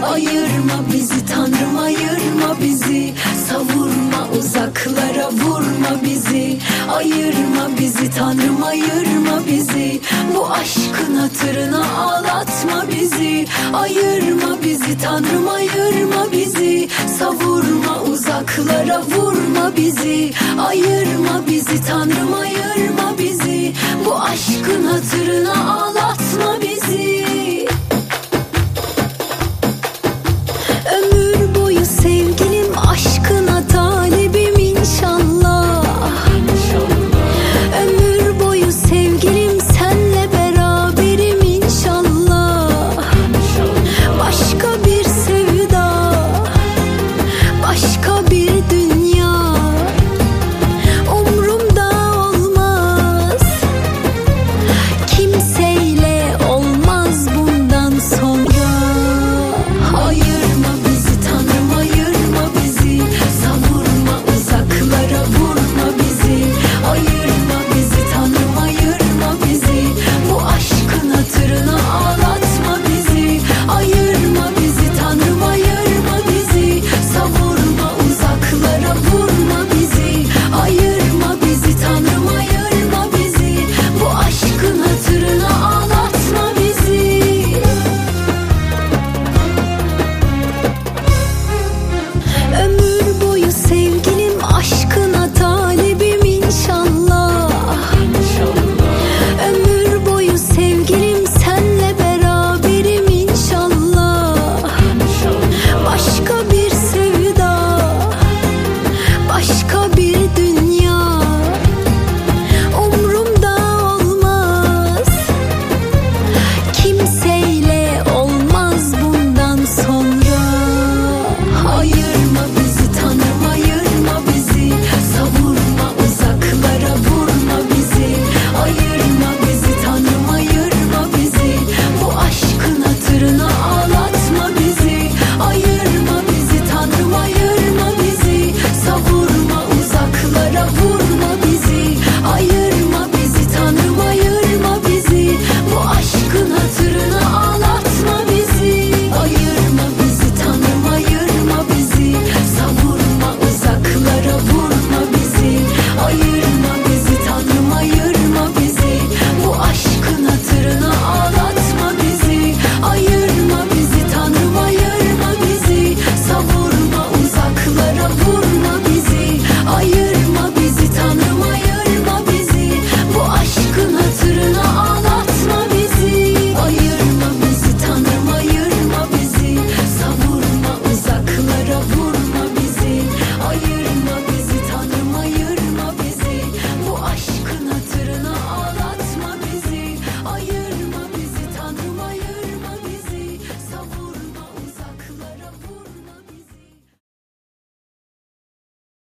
Ayırma bizi Tanrım, ayırma bizi. Savurma uzaklara, vurma bizi. Ayırma bizi Tanrım, ayırma bizi. Bu aşkın hatırına ağlatma bizi. Ayırma bizi Tanrım, ayırma bizi. Savurma uzaklara, vurma bizi. Ayırma bizi Tanrım, ayırma bizi. Bu aşkın hatırına ağlatma bizi.